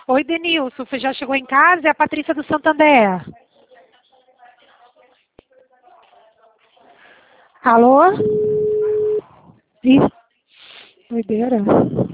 Oi, Denilson, você já chegou em casa? É a Patrícia do Santander. Alô? Ih, doideira.